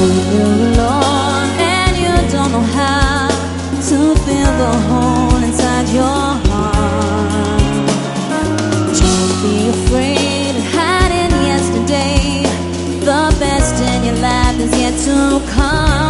you're alone and you don't know how to fill the hole inside your heart. Don't be afraid of hiding yesterday. The best in your life is yet to come.